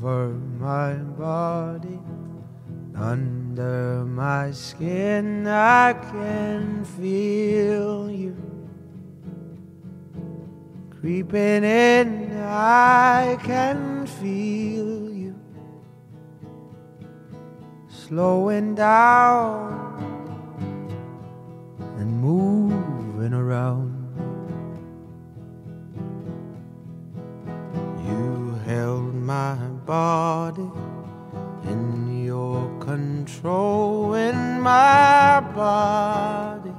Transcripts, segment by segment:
over my body. Under my skin I can feel you. Creeping in, I can feel you. Slowing down and moving around. You held my body in your control, when my body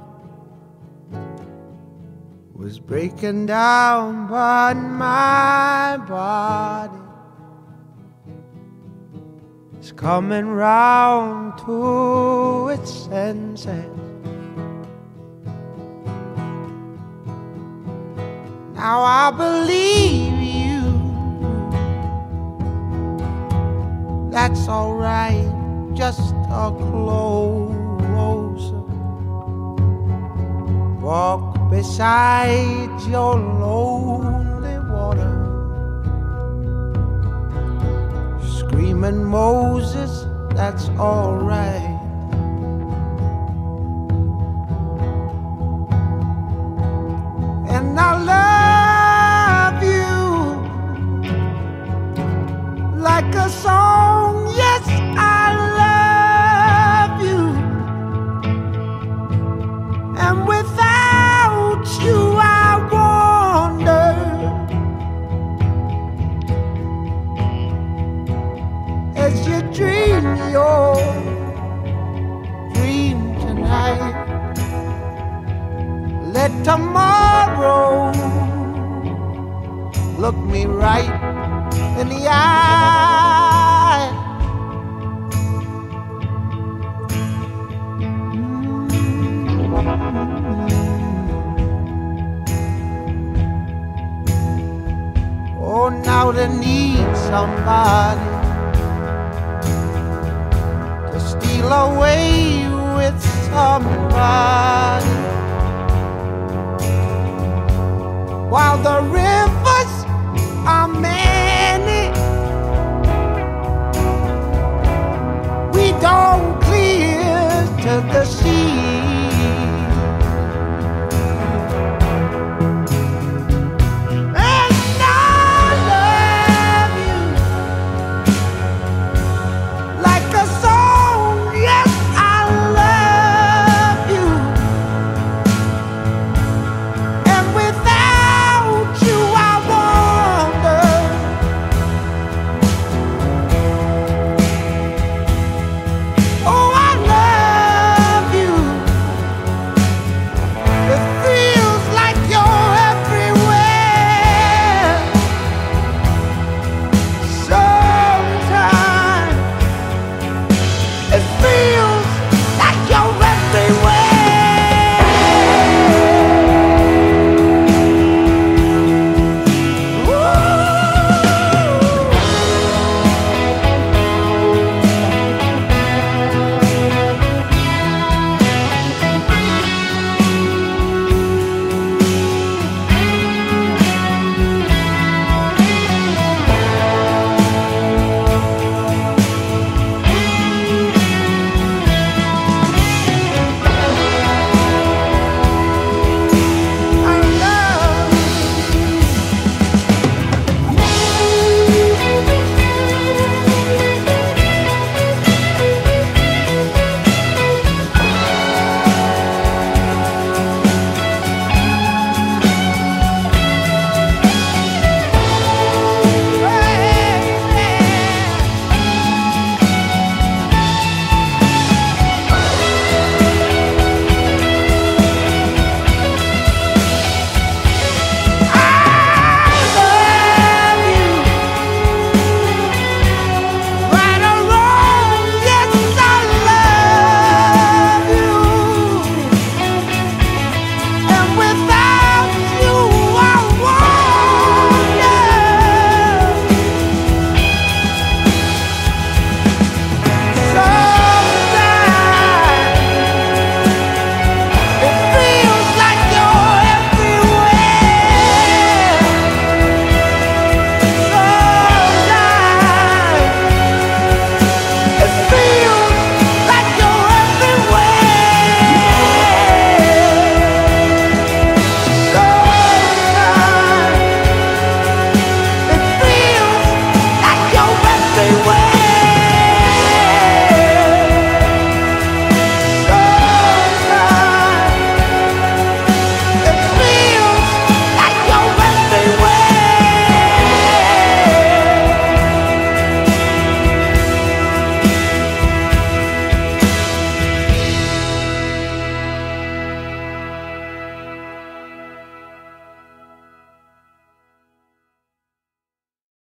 was breaking down, but my body is coming round to its senses. Now I believe you. That's alright, just a closer walk beside your lonely water. Screaming Moses, that's alright. And I love you like a song, yes, I love you. And without you I wonder, as you dream your dream tonight, let tomorrow look me right in the eye. Oh, now they need somebody to steal away with somebody, while the rivers are many, we don't clear to the sea.